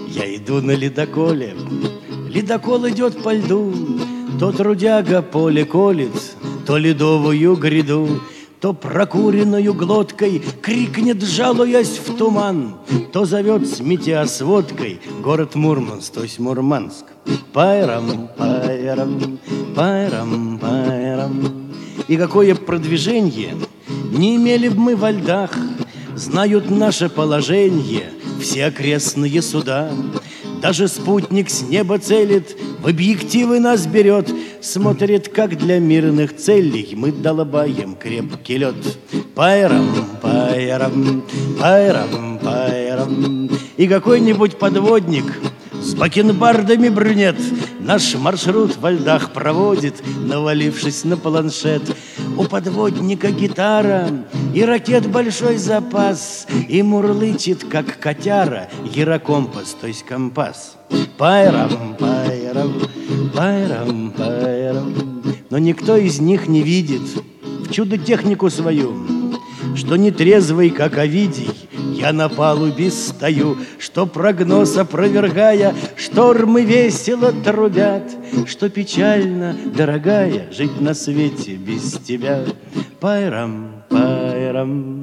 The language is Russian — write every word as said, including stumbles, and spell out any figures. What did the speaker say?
Я иду на ледоколе, ледокол идет по льду, то трудяга поле колет, то ледовую гряду, то прокуренную глоткой крикнет, жалуясь в туман, то зовет с метеосводкой город Мурманск, то есть Мурманск. Пайрам, пайрам, пайрам, пайрам. И какое продвижение не имели б мы во льдах, знают наше положение все окрестные суда. Даже спутник с неба целит, в объективы нас берет, смотрит, как для мирных целей мы долобаем крепкий лед. Пайрам, пайрам, пайрам, пайрам. И какой-нибудь подводник с бакенбардами брюнет наш маршрут во льдах проводит, навалившись на планшет. У подводника гитара и ракет большой запас, и мурлычет, как котяра, гирокомпас, то есть компас. Пайрам, пайрам, пайрам, пайрам. Но никто из них не видит в чудо-технику свою, что нетрезвый, как Овидий, я на палубе стою, что прогноз опровергая, штормы весело трубят, что печально, дорогая, жить на свете без тебя. Пайрам, пайрам.